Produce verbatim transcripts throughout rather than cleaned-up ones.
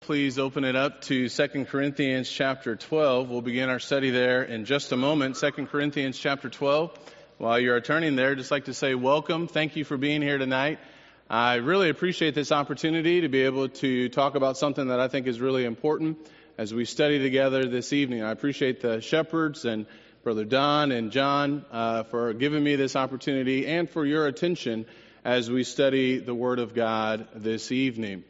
Please open it up to Second Corinthians chapter twelve. We'll begin our study there in just a moment. Second Corinthians chapter twelve. While you're turning there, I'd just like to say welcome. Thank you for being here tonight. I really appreciate this opportunity to be able to talk about something that I think is really important as we study together this evening. I appreciate the shepherds and Brother Don and John uh, for giving me this opportunity and for your attention as we study the Word of God this evening.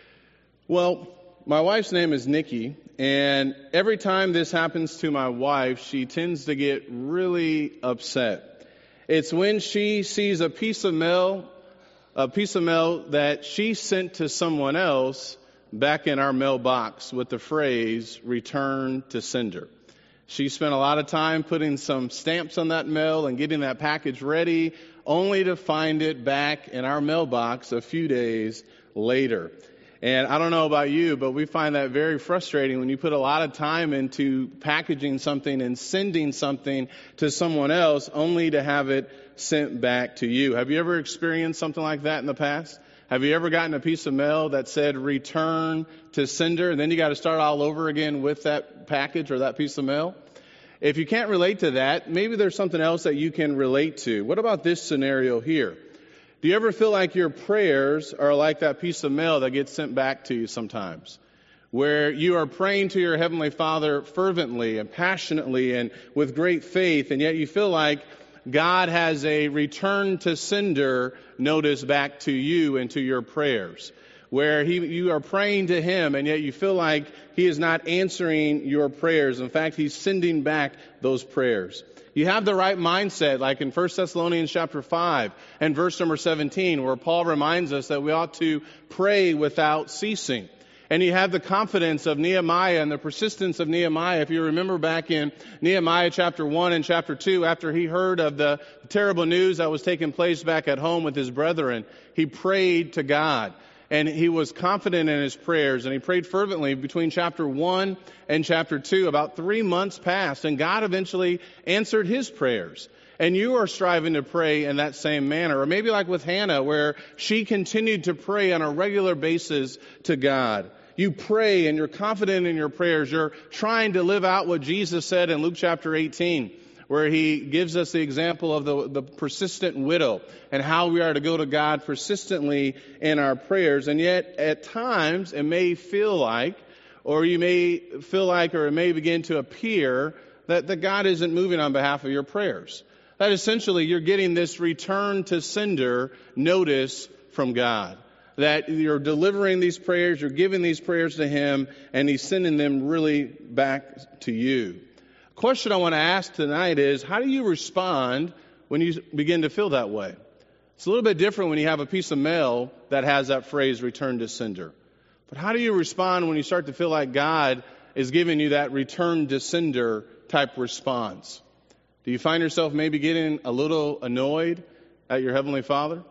Well, my wife's name is Nikki, and every time this happens to my wife, she tends to get really upset. It's when she sees a piece of mail, a piece of mail that she sent to someone else back in our mailbox with the phrase, "Return to sender." She spent a lot of time putting some stamps on that mail and getting that package ready, only to find it back in our mailbox a few days later. And I don't know about you, but we find that very frustrating when you put a lot of time into packaging something and sending something to someone else only to have it sent back to you. Have you ever experienced something like that in the past? Have you ever gotten a piece of mail that said return to sender, and then you got to start all over again with that package or that piece of mail? If you can't relate to that, maybe there's something else that you can relate to. What about this scenario here? Do you ever feel like your prayers are like that piece of mail that gets sent back to you sometimes? Where you are praying to your Heavenly Father fervently and passionately and with great faith, and yet you feel like God has a return to sender notice back to you and to your prayers. Where he, you are praying to Him, and yet you feel like He is not answering your prayers. In fact, He's sending back those prayers. You have the right mindset, like in First Thessalonians chapter five and verse number seventeen, where Paul reminds us that we ought to pray without ceasing. And you have the confidence of Nehemiah and the persistence of Nehemiah. If you remember back in Nehemiah chapter one and chapter two, after he heard of the terrible news that was taking place back at home with his brethren, he prayed to God. And he was confident in his prayers, and he prayed fervently between chapter one and chapter two. About three months passed, and God eventually answered his prayers. And you are striving to pray in that same manner. Or maybe like with Hannah, where she continued to pray on a regular basis to God. You pray, and you're confident in your prayers. You're trying to live out what Jesus said in Luke chapter eighteen. Where he gives us the example of the, the persistent widow and how we are to go to God persistently in our prayers. And yet, at times, it may feel like, or you may feel like, or it may begin to appear that, that God isn't moving on behalf of your prayers. That essentially you're getting this return to sender notice from God. That you're delivering these prayers, you're giving these prayers to Him, and He's sending them really back to you. Question I want to ask tonight is, how do you respond when you begin to feel that way? It's a little bit different when you have a piece of mail that has that phrase, return to sender. But how do you respond when you start to feel like God is giving you that return to sender type response? Do you find yourself maybe getting a little annoyed at your Heavenly Father?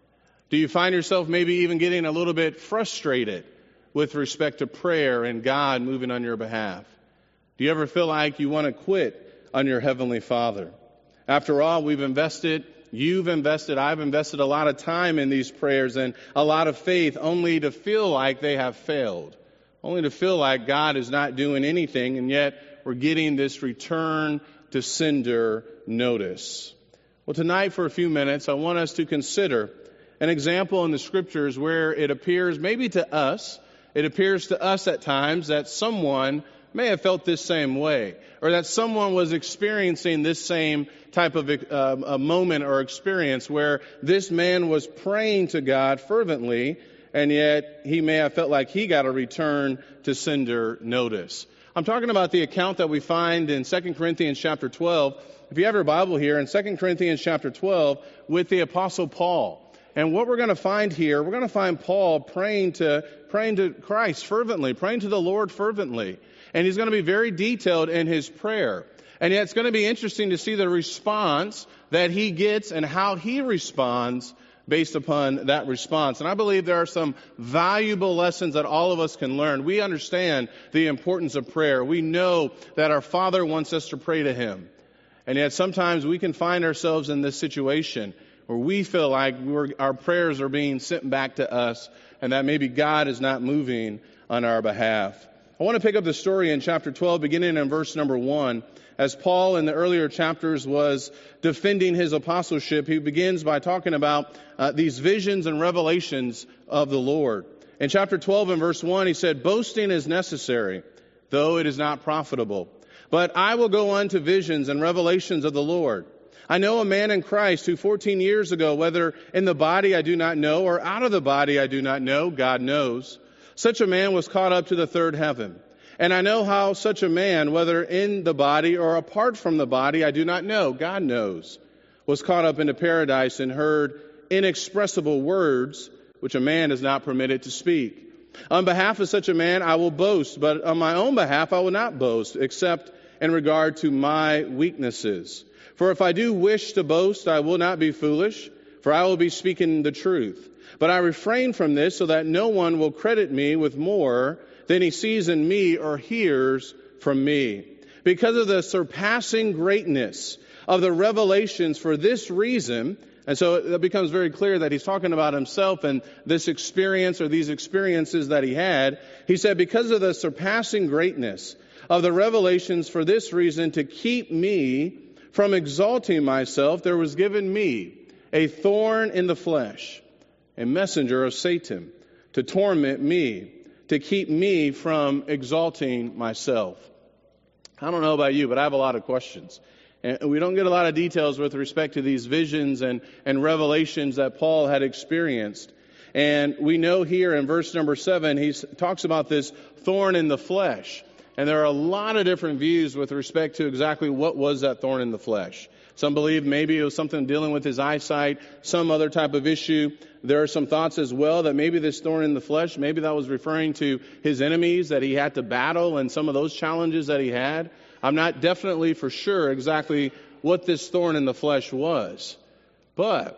Do you find yourself maybe even getting a little bit frustrated with respect to prayer and God moving on your behalf? Do you ever feel like you want to quit on your Heavenly Father? After all, we've invested, you've invested, I've invested a lot of time in these prayers and a lot of faith only to feel like they have failed. Only to feel like God is not doing anything, and yet we're getting this return to sender notice. Well, tonight for a few minutes, I want us to consider an example in the Scriptures where it appears maybe to us, it appears to us at times that someone may have felt this same way, or that someone was experiencing this same type of uh, a moment or experience where this man was praying to God fervently, and yet he may have felt like he got a return to sender notice. I'm talking about the account that we find in Second Corinthians chapter twelve. If you have your Bible here, in Second Corinthians chapter twelve, with the Apostle Paul. And what we're going to find here, we're going to find Paul praying to praying to Christ fervently, praying to the Lord fervently. And he's going to be very detailed in his prayer. And yet it's going to be interesting to see the response that he gets and how he responds based upon that response. And I believe there are some valuable lessons that all of us can learn. We understand the importance of prayer. We know that our Father wants us to pray to Him. And yet sometimes we can find ourselves in this situation where we feel like we're, our prayers are being sent back to us, and that maybe God is not moving on our behalf. I want to pick up the story in chapter twelve, beginning in verse number one. As Paul in the earlier chapters was defending his apostleship, he begins by talking about uh, these visions and revelations of the Lord. In chapter twelve and verse one, he said, "Boasting is necessary, though it is not profitable. But I will go on to visions and revelations of the Lord. I know a man in Christ who fourteen years ago, whether in the body I do not know, or out of the body I do not know, God knows, such a man was caught up to the third heaven. And I know how such a man, whether in the body or apart from the body, I do not know, God knows, was caught up into paradise and heard inexpressible words which a man is not permitted to speak. On behalf of such a man I will boast, but on my own behalf I will not boast, except in regard to my weaknesses. For if I do wish to boast, I will not be foolish, for I will be speaking the truth. But I refrain from this so that no one will credit me with more than he sees in me or hears from me. Because of the surpassing greatness of the revelations for this reason," and so it becomes very clear that he's talking about himself and this experience or these experiences that he had. He said, "Because of the surpassing greatness of the revelations for this reason, to keep me from exalting myself, there was given me a thorn in the flesh, a messenger of Satan, to torment me, to keep me from exalting myself." I don't know about you, but I have a lot of questions. And we don't get a lot of details with respect to these visions and, and revelations that Paul had experienced. And we know here in verse number seven, he talks about this thorn in the flesh. And there are a lot of different views with respect to exactly what was that thorn in the flesh. Some believe maybe it was something dealing with his eyesight, some other type of issue. There are some thoughts as well that maybe this thorn in the flesh, maybe that was referring to his enemies that he had to battle and some of those challenges that he had. I'm not definitely for sure exactly what this thorn in the flesh was. But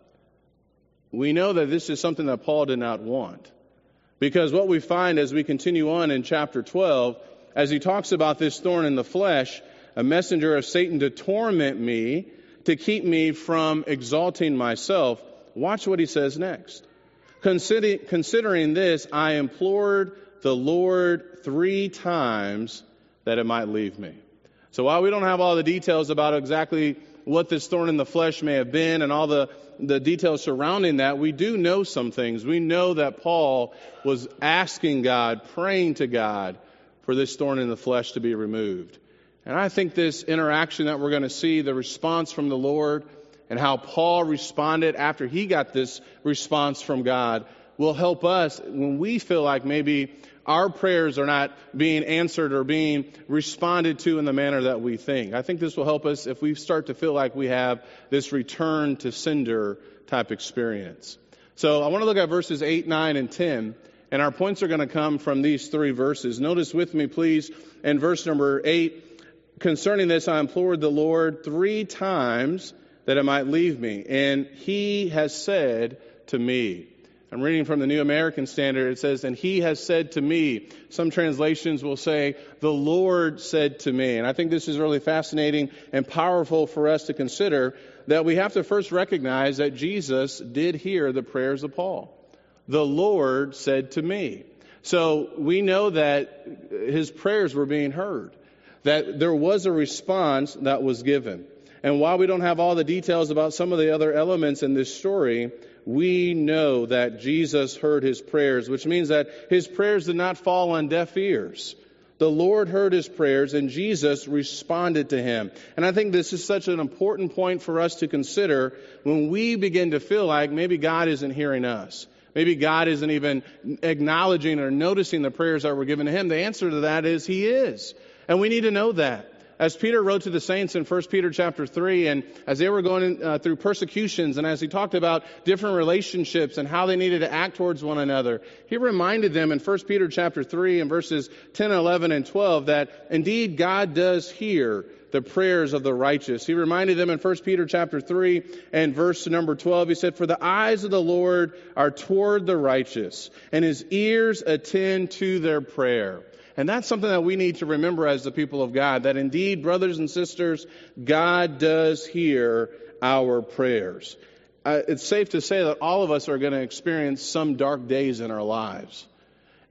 we know that this is something that Paul did not want. Because what we find as we continue on in chapter twelve, as he talks about this thorn in the flesh, a messenger of Satan to torment me, to keep me from exalting myself. Watch what he says next. Consider, considering this, I implored the Lord three times that it might leave me. So while we don't have all the details about exactly what this thorn in the flesh may have been and all the, the details surrounding that, we do know some things. We know that Paul was asking God, praying to God for this thorn in the flesh to be removed. And I think this interaction that we're going to see, the response from the Lord and how Paul responded after he got this response from God, will help us when we feel like maybe our prayers are not being answered or being responded to in the manner that we think. I think this will help us if we start to feel like we have this return to sender type experience. So I want to look at verses eight, nine, and ten. And our points are going to come from these three verses. Notice with me, please, in verse number eight, concerning this, I implored the Lord three times that it might leave me. And he has said to me. I'm reading from the New American Standard. It says, and he has said to me. Some translations will say, the Lord said to me. And I think this is really fascinating and powerful for us to consider that we have to first recognize that Jesus did hear the prayers of Paul. The Lord said to me. So we know that his prayers were being heard, that there was a response that was given. And while we don't have all the details about some of the other elements in this story, we know that Jesus heard his prayers, which means that his prayers did not fall on deaf ears. The Lord heard his prayers and Jesus responded to him. And I think this is such an important point for us to consider when we begin to feel like maybe God isn't hearing us. Maybe God isn't even acknowledging or noticing the prayers that were given to him. The answer to that is he is. And we need to know that. As Peter wrote to the saints in First Peter chapter three, and as they were going uh, through persecutions, and as he talked about different relationships and how they needed to act towards one another, he reminded them in First Peter chapter three and verses ten, eleven, and twelve that indeed God does hear the prayers of the righteous. He reminded them in First Peter chapter three and verse number twelve, he said, for the eyes of the Lord are toward the righteous, and his ears attend to their prayer. And that's something that we need to remember as the people of God, that indeed, brothers and sisters, God does hear our prayers. Uh, it's safe to say that all of us are going to experience some dark days in our lives.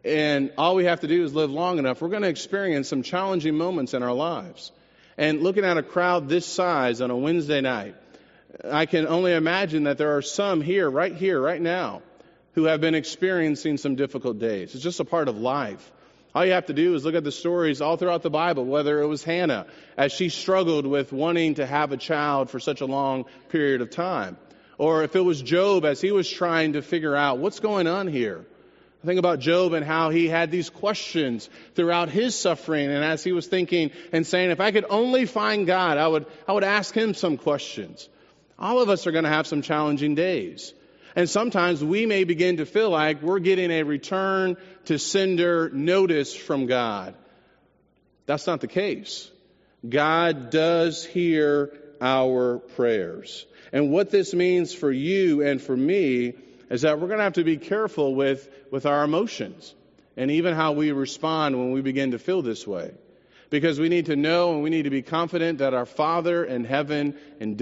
And all we have to do is live long enough. We're going to experience some challenging moments in our lives. And looking at a crowd this size on a Wednesday night, I can only imagine that there are some here, right here, right now, who have been experiencing some difficult days. It's just a part of life. All you have to do is look at the stories all throughout the Bible, whether it was Hannah, as she struggled with wanting to have a child for such a long period of time. Or if it was Job, as he was trying to figure out what's going on here. Think about Job and how he had these questions throughout his suffering. And as he was thinking and saying, if I could only find God, I would, I would ask him some questions. All of us are going to have some challenging days. And sometimes we may begin to feel like we're getting a return to sender notice from God. That's not the case. God does hear our prayers. And what this means for you and for me is that we're going to have to be careful with, with our emotions and even how we respond when we begin to feel this way. Because we need to know and we need to be confident that our Father in heaven,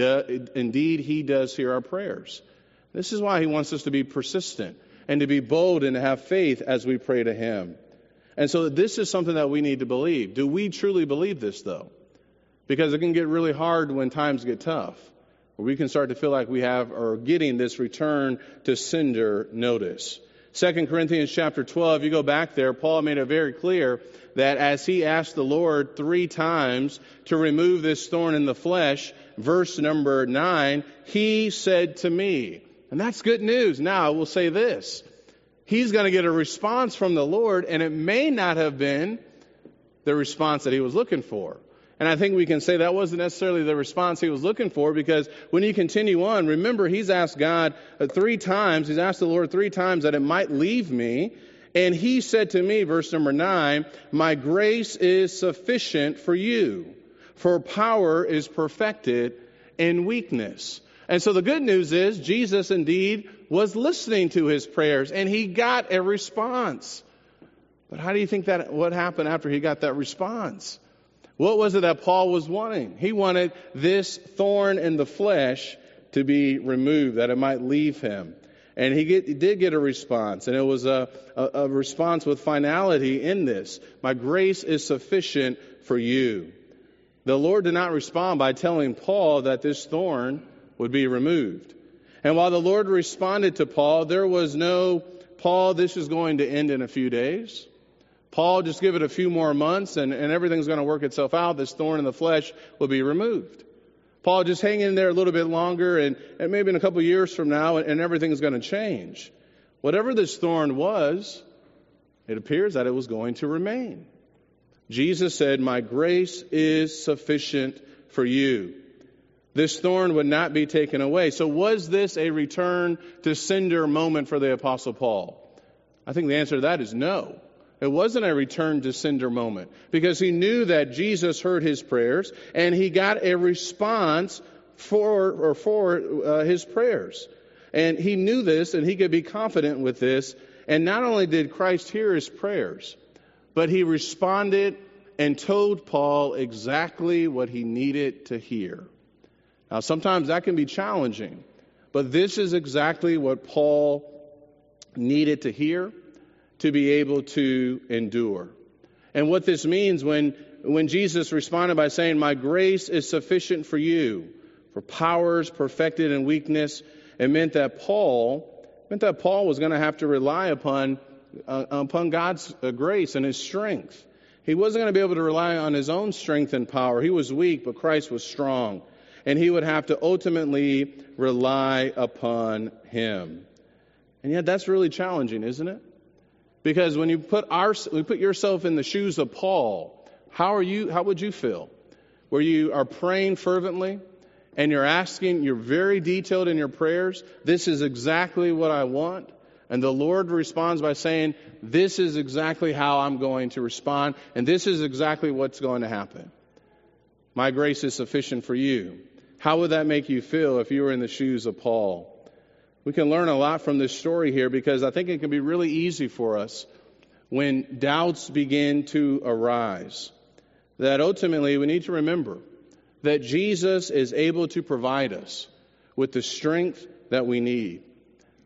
indeed, He does hear our prayers. This is why He wants us to be persistent and to be bold and to have faith as we pray to Him. And so this is something that we need to believe. Do we truly believe this, though? Because it can get really hard when times get tough. Where we can start to feel like we have or are getting this return to sender notice. Second Corinthians chapter twelve, you go back there, Paul made it very clear that as he asked the Lord three times to remove this thorn in the flesh, verse number nine, He said to me. And that's good news. Now I will say this. He's going to get a response from the Lord, and it may not have been the response that he was looking for. And I think we can say that wasn't necessarily the response he was looking for, because when you continue on, remember, he's asked God three times, he's asked the Lord three times that it might leave me. And he said to me, verse number nine, my grace is sufficient for you, for power is perfected in weakness. And so the good news is Jesus indeed was listening to his prayers and he got a response. But how do you think that what happened after he got that response? What was it that Paul was wanting? He wanted this thorn in the flesh to be removed, that it might leave him. And he, get, he did get a response, and it was a, a, a response with finality in this. My grace is sufficient for you. The Lord did not respond by telling Paul that this thorn would be removed. And while the Lord responded to Paul, there was no, Paul, this is going to end in a few days. Paul, just give it a few more months and, and everything's going to work itself out. This thorn in the flesh will be removed. Paul, just hang in there a little bit longer and, and maybe in a couple of years from now and, and everything's going to change. Whatever this thorn was, it appears that it was going to remain. Jesus said, my grace is sufficient for you. This thorn would not be taken away. So was this a return to sender moment for the Apostle Paul? I think the answer to that is no. It wasn't a return to sender moment, because he knew that Jesus heard his prayers and he got a response for or for uh, his prayers. And he knew this and he could be confident with this. And not only did Christ hear his prayers, but he responded and told Paul exactly what he needed to hear. Now, sometimes that can be challenging, but this is exactly what Paul needed to hear to be able to endure. And what this means when, when Jesus responded by saying, my grace is sufficient for you, for powers perfected in weakness, it meant that Paul, meant that Paul was going to have to rely upon, uh, upon God's uh, grace and his strength. He wasn't going to be able to rely on his own strength and power. He was weak, but Christ was strong. And he would have to ultimately rely upon him. And yet that's really challenging, isn't it? Because when you put our, you put yourself in the shoes of Paul, how are you? How would you feel? Where you are praying fervently and you're asking, you're very detailed in your prayers. This is exactly what I want. And the Lord responds by saying, this is exactly how I'm going to respond. And this is exactly what's going to happen. My grace is sufficient for you. How would that make you feel if you were in the shoes of Paul? We can learn a lot from this story here, because I think it can be really easy for us when doubts begin to arise. That ultimately we need to remember that Jesus is able to provide us with the strength that we need.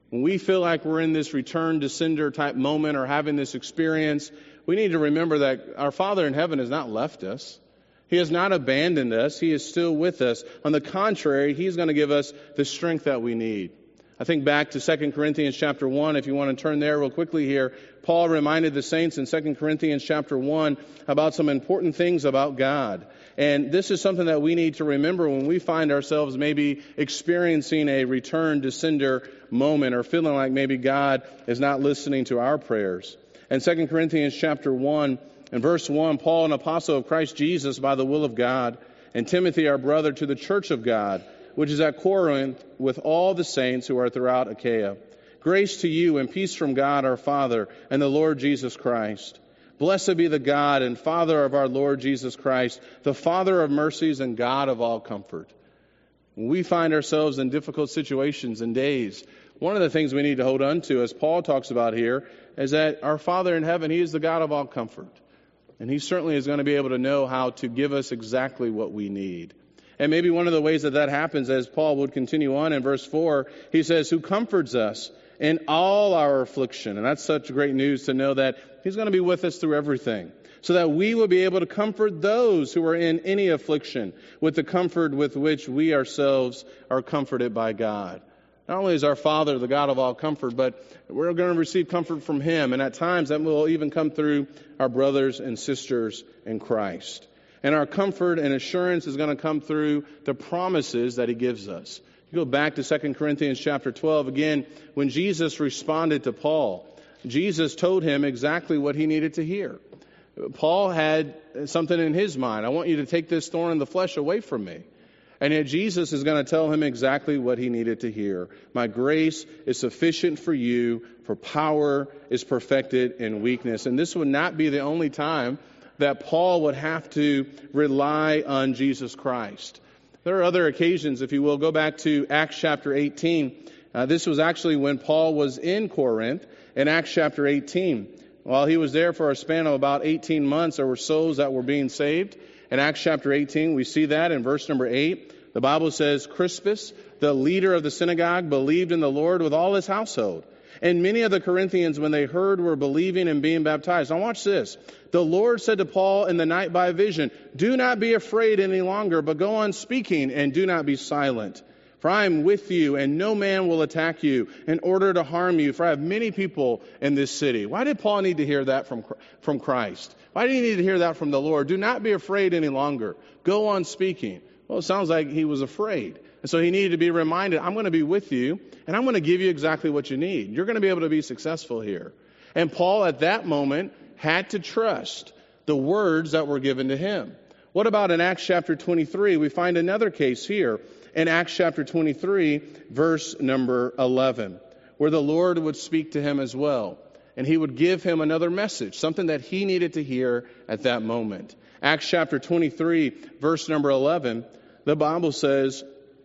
When we feel like we're in this return to sender type moment or having this experience, we need to remember that our Father in heaven has not left us. He has not abandoned us. He is still with us. On the contrary, He's going to give us the strength that we need. I think back to Second Corinthians chapter one, if you want to turn there real quickly here. Paul reminded the saints in Second Corinthians chapter one about some important things about God. And this is something that we need to remember when we find ourselves maybe experiencing a return to sender moment or feeling like maybe God is not listening to our prayers. In Second Corinthians chapter one, in verse one, Paul, an apostle of Christ Jesus by the will of God, and Timothy, our brother, to the church of God, which is at Corinth, with all the saints who are throughout Achaia. Grace to you and peace from God our Father and the Lord Jesus Christ. Blessed be the God and Father of our Lord Jesus Christ, the Father of mercies and God of all comfort. When we find ourselves in difficult situations and days, one of the things we need to hold on to, as Paul talks about here, is that our Father in heaven, He is the God of all comfort. And He certainly is going to be able to know how to give us exactly what we need. And maybe one of the ways that that happens, as Paul would continue on in verse four, he says, who comforts us in all our affliction. And that's such great news to know that He's going to be with us through everything, so that we will be able to comfort those who are in any affliction with the comfort with which we ourselves are comforted by God. Not only is our Father the God of all comfort, but we're going to receive comfort from Him. And at times that will even come through our brothers and sisters in Christ. And our comfort and assurance is going to come through the promises that He gives us. You go back to Second Corinthians chapter twelve again, when Jesus responded to Paul, Jesus told him exactly what he needed to hear. Paul had something in his mind. I want you to take this thorn in the flesh away from me. And yet Jesus is going to tell him exactly what he needed to hear. My grace is sufficient for you, for power is perfected in weakness. And this would not be the only time that Paul would have to rely on Jesus Christ. There are other occasions, if you will. Go back to Acts chapter eighteen. Uh, this was actually when Paul was in Corinth, in Acts chapter eighteen. While he was there for a span of about eighteen months, there were souls that were being saved. In Acts chapter eighteen, we see that in verse number eight. The Bible says, Crispus, the leader of the synagogue, believed in the Lord with all his household. And many of the Corinthians, when they heard, were believing and being baptized. Now watch this. The Lord said to Paul in the night by vision, do not be afraid any longer, but go on speaking and do not be silent. For I am with you, and no man will attack you in order to harm you, for I have many people in this city. Why did Paul need to hear that from, from Christ? Why did he need to hear that from the Lord? Do not be afraid any longer. Go on speaking. Well, it sounds like he was afraid. And so he needed to be reminded, I'm going to be with you, and I'm going to give you exactly what you need. You're going to be able to be successful here. And Paul, at that moment, had to trust the words that were given to him. What about in Acts chapter twenty-three? We find another case here in Acts chapter twenty-three, verse number eleven, where the Lord would speak to him as well. And he would give him another message, something that he needed to hear at that moment. Acts chapter twenty-three, verse number eleven, the Bible says,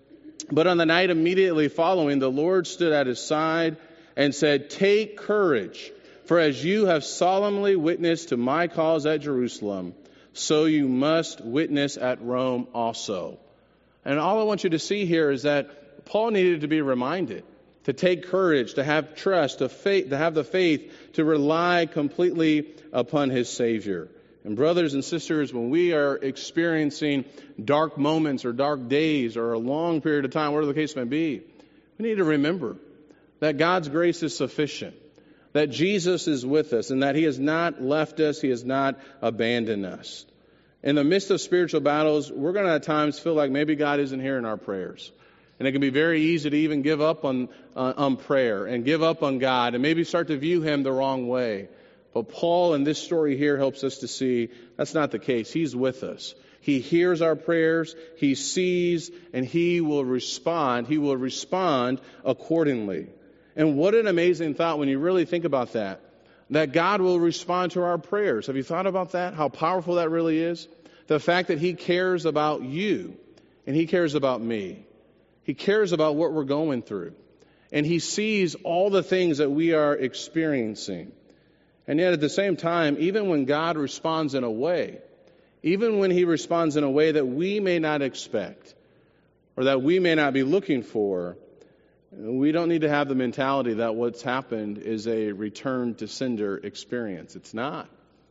but on the night immediately following, the Lord stood at his side and said, take courage, for as you have solemnly witnessed to my cause at Jerusalem, so you must witness at Rome also. And all I want you to see here is that Paul needed to be reminded to take courage, to have trust, to faith, to have the faith to rely completely upon his Savior. And brothers and sisters, when we are experiencing dark moments or dark days or a long period of time, whatever the case may be, we need to remember that God's grace is sufficient, that Jesus is with us, and that He has not left us, He has not abandoned us. In the midst of spiritual battles, we're going to at times feel like maybe God isn't hearing our prayers. And it can be very easy to even give up on, uh, on prayer and give up on God and maybe start to view Him the wrong way. But Paul in this story here helps us to see that's not the case. He's with us. He hears our prayers, He sees, and He will respond. He will respond accordingly. And what an amazing thought when you really think about that, that God will respond to our prayers. Have you thought about that? How powerful that really is? The fact that He cares about you and He cares about me. He cares about what we're going through. And He sees all the things that we are experiencing. And yet at the same time, even when God responds in a way, even when He responds in a way that we may not expect or that we may not be looking for, We don't need to have the mentality that what's happened is a return to sender experience. It's not.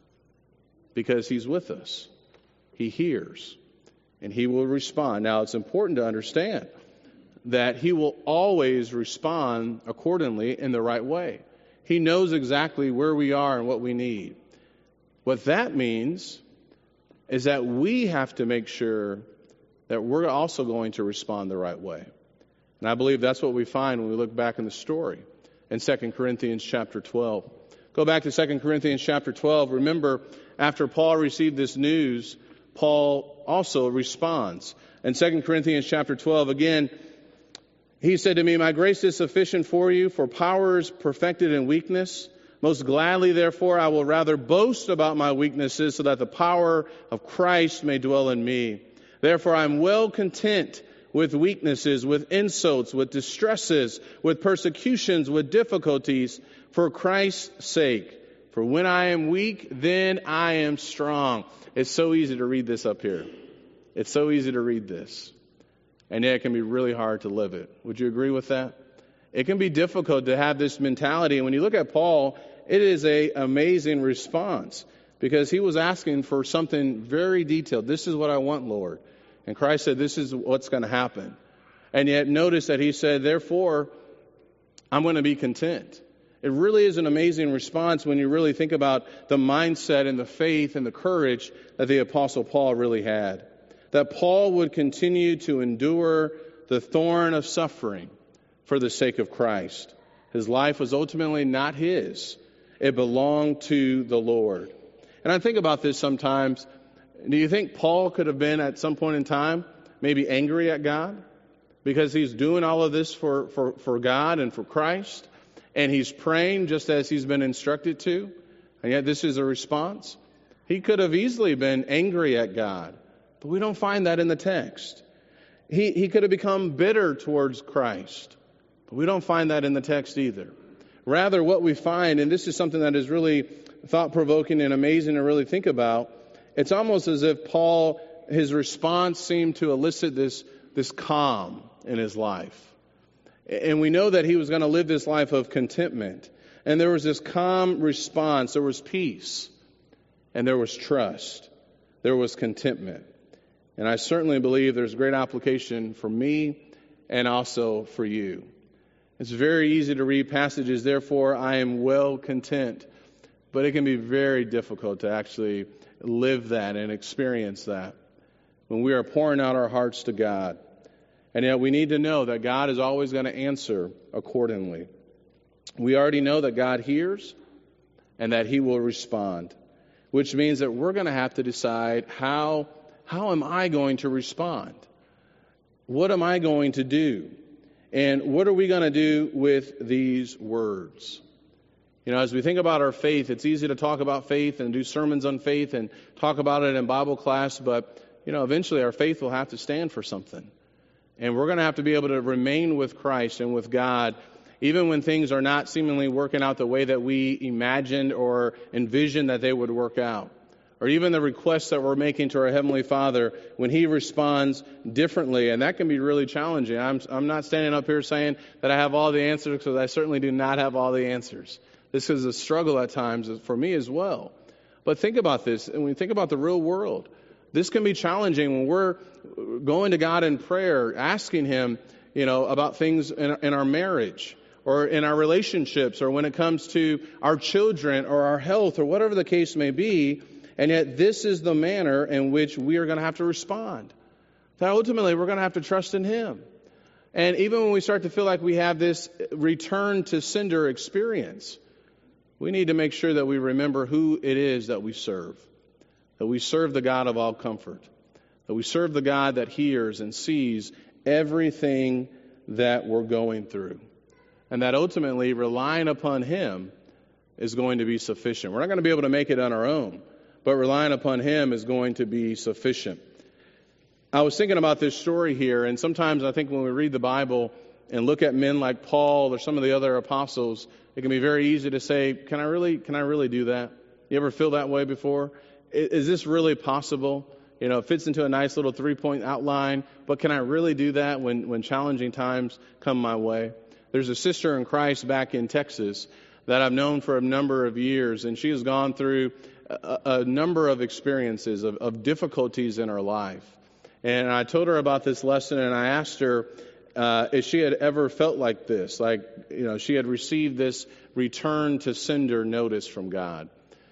Because He's with us. He hears. And He will respond. Now, it's important to understand that He will always respond accordingly in the right way. He knows exactly where we are and what we need. What that means is that we have to make sure that we're also going to respond the right way. And I believe that's what we find when we look back in the story in Second Corinthians chapter twelve. Go back to Second Corinthians chapter twelve. Remember, after Paul received this news, Paul also responds. In Second Corinthians chapter twelve, again, he said to me, "My grace is sufficient for you, for power is perfected in weakness. Most gladly, therefore, I will rather boast about my weaknesses, so that the power of Christ may dwell in me. Therefore, I am well content with weaknesses, with insults, with distresses, with persecutions, with difficulties, for Christ's sake. For when I am weak, then I am strong." It's so easy to read this up here. It's so easy to read this. And yet it can be really hard to live it. Would you agree with that? It can be difficult to have this mentality. And when you look at Paul, it is an amazing response, because he was asking for something very detailed. This is what I want, Lord. And Christ said, this is what's going to happen. And yet notice that he said, therefore, I'm going to be content. It really is an amazing response when you really think about the mindset and the faith and the courage that the Apostle Paul really had. That Paul would continue to endure the thorn of suffering for the sake of Christ. His life was ultimately not his. It belonged to the Lord. And I think about this sometimes. Do you think Paul could have been at some point in time maybe angry at God? Because he's doing all of this for, for, for God and for Christ. And he's praying just as he's been instructed to. And yet this is a response. He could have easily been angry at God. But we don't find that in the text. He, he could have become bitter towards Christ. But we don't find that in the text either. Rather, what we find, and this is something that is really thought-provoking and amazing to really think about, it's almost as if Paul, his response seemed to elicit this, this calm in his life. And we know that he was going to live this life of contentment. And there was this calm response. There was peace. And there was trust. There was contentment. And I certainly believe there's great application for me and also for you. It's very easy to read passages, therefore I am well content. But it can be very difficult to actually live that and experience that when we are pouring out our hearts to God. And yet we need to know that God is always going to answer accordingly. We already know that God hears and that He will respond, which means that we're going to have to decide how, how am I going to respond? What am I going to do? And what are we going to do with these words? You know, as we think about our faith, it's easy to talk about faith and do sermons on faith and talk about it in Bible class, but, you know, eventually our faith will have to stand for something. And we're going to have to be able to remain with Christ and with God, even when things are not seemingly working out the way that we imagined or envisioned that they would work out. Or even the requests that we're making to our Heavenly Father when He responds differently. And that can be really challenging. I'm, I'm not standing up here saying that I have all the answers, because I certainly do not have all the answers. This is a struggle at times for me as well. But think about this, and when we think about the real world, this can be challenging when we're going to God in prayer, asking Him, you know, about things in, in our marriage or in our relationships, or when it comes to our children or our health or whatever the case may be. And yet this is the manner in which we are going to have to respond. That ultimately we're going to have to trust in Him. And even when we start to feel like we have this return to sender experience, we need to make sure that we remember who it is that we serve. That we serve the God of all comfort. That we serve the God that hears and sees everything that we're going through. And that ultimately relying upon Him is going to be sufficient. We're not going to be able to make it on our own, but relying upon Him is going to be sufficient. I was thinking about this story here, and sometimes I think when we read the Bible and look at men like Paul or some of the other apostles, it can be very easy to say, can I really, can I really do that? You ever feel that way before? Is this really possible? You know, it fits into a nice little three-point outline, but can I really do that when, when challenging times come my way? There's a sister in Christ back in Texas that I've known for a number of years, and she has gone through a, a number of experiences of, of difficulties in her life. And I told her about this lesson, and I asked her uh, if she had ever felt like this, like, you know, she had received this return to sender notice from God.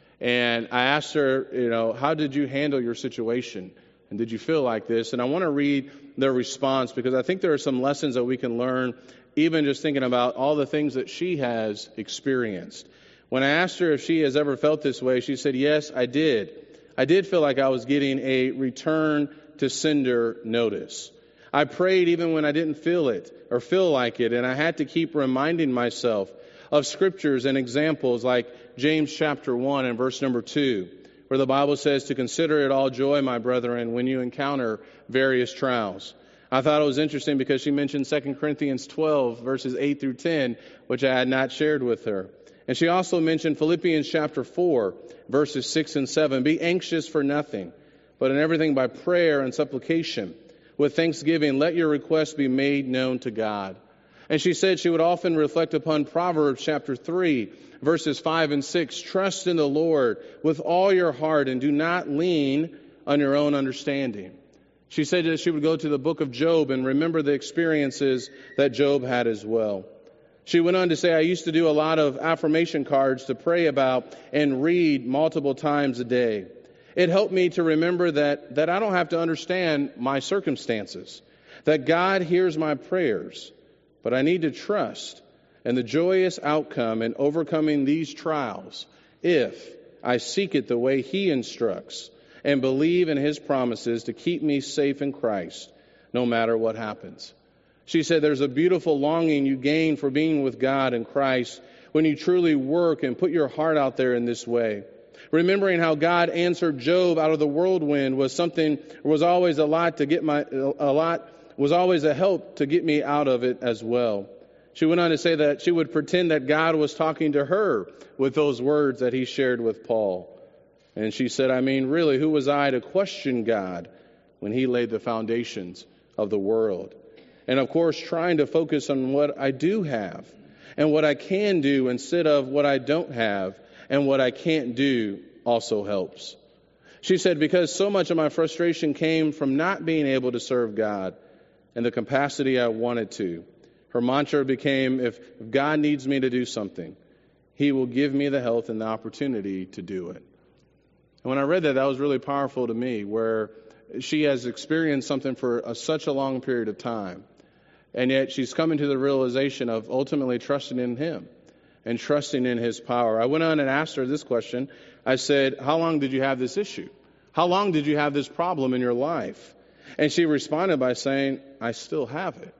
And I asked her, you know, how did you handle your situation? And did you feel like this? And I want to read their response because I think there are some lessons that we can learn, even just thinking about all the things that she has experienced. When I asked her if she has ever felt this way, she said, yes, I did. I did feel like I was getting a return to sender notice. I prayed even when I didn't feel it or feel like it, and I had to keep reminding myself of scriptures and examples like James chapter one and verse number two, where the Bible says to consider it all joy, my brethren, when you encounter various trials. I thought it was interesting because she mentioned Second Corinthians twelve, verses eight through ten, which I had not shared with her. And she also mentioned Philippians chapter four, verses six and seven. Be anxious for nothing, but in everything by prayer and supplication, with thanksgiving, let your requests be made known to God. And she said she would often reflect upon Proverbs chapter three, verses five and six. Trust in the Lord with all your heart and do not lean on your own understanding. She said that she would go to the book of Job and remember the experiences that Job had as well. She went on to say, I used to do a lot of affirmation cards to pray about and read multiple times a day. It helped me to remember that, that I don't have to understand my circumstances, that God hears my prayers, but I need to trust in the joyous outcome in overcoming these trials if I seek it the way He instructs and believe in His promises to keep me safe in Christ no matter what happens. She said there's a beautiful longing you gain for being with God in Christ when you truly work and put your heart out there in this way. Remembering how God answered Job out of the whirlwind was something, was always a lot to get my, a lot, was always a help to get me out of it as well. She went on to say that she would pretend that God was talking to her with those words that He shared with Paul. And she said, I mean, really, who was I to question God when He laid the foundations of the world? And of course, trying to focus on what I do have and what I can do instead of what I don't have and what I can't do also helps. She said, because so much of my frustration came from not being able to serve God in the capacity I wanted to. Her mantra became, if God needs me to do something, He will give me the health and the opportunity to do it. And when I read that, that was really powerful to me, where she has experienced something for a, such a long period of time. And yet she's coming to the realization of ultimately trusting in Him and trusting in His power. I went on and asked her this question. I said, how long did you have this issue? How long did you have this problem in your life? And she responded by saying, I still have it.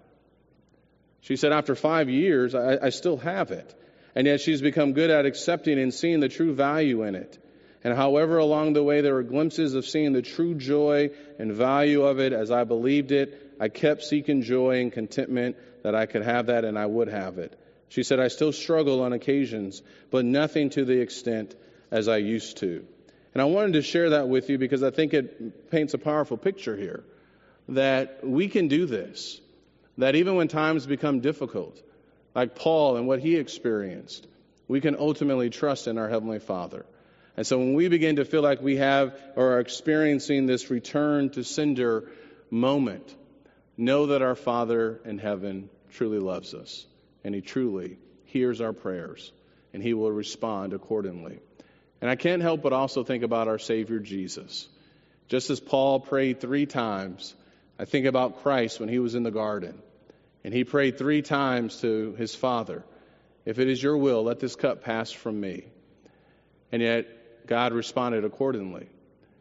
She said, after five years, I, I still have it. And yet she's become good at accepting and seeing the true value in it. And however along the way there were glimpses of seeing the true joy and value of it as I believed it, I kept seeking joy and contentment that I could have that and I would have it. She said, I still struggle on occasions, but nothing to the extent as I used to. And I wanted to share that with you because I think it paints a powerful picture here, that we can do this, that even when times become difficult, like Paul and what he experienced, we can ultimately trust in our Heavenly Father. And so when we begin to feel like we have or are experiencing this return to sender moment, know that our Father in heaven truly loves us, and He truly hears our prayers, and He will respond accordingly. And I can't help but also think about our Savior Jesus. Just as Paul prayed three times, I think about Christ when He was in the garden, and He prayed three times to His Father, if it is your will, let this cup pass from me. And yet God responded accordingly.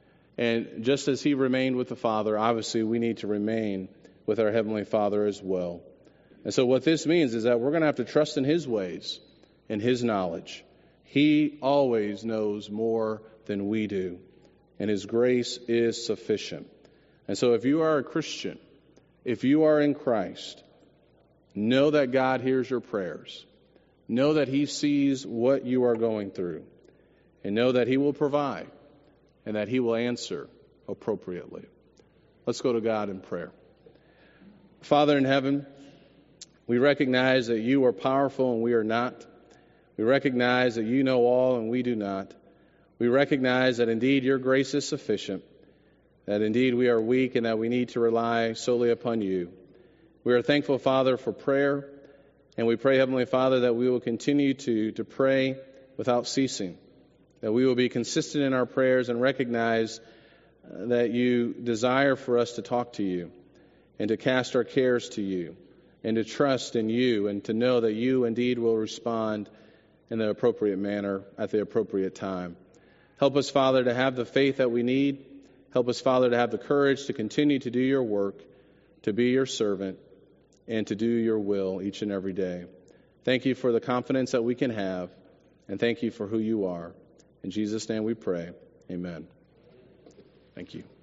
And just as He remained with the Father, obviously we need to remain with our Heavenly Father as well. And so what this means is that we're going to have to trust in His ways and His knowledge. He always knows more than we do, and His grace is sufficient. And so if you are a Christian, if you are in Christ, know that God hears your prayers. Know that He sees what you are going through, and know that He will provide and that He will answer appropriately. Let's go to God in prayer. Father in heaven, We recognize that you are powerful and we are not. We recognize that you know all and we do not. We recognize that indeed your grace is sufficient, that indeed we are weak and that we need to rely solely upon you. We are thankful, Father, for prayer, and we pray, Heavenly Father, that we will continue to, to pray without ceasing, that we will be consistent in our prayers and recognize that you desire for us to talk to you and to cast our cares to you and to trust in you and to know that you indeed will respond in the appropriate manner at the appropriate time. Help us, Father, to have the faith that we need. Help us, Father, to have the courage to continue to do your work, to be your servant, and to do your will each and every day. Thank you for the confidence that we can have, and thank you for who you are. In Jesus' name we pray. Amen. Thank you.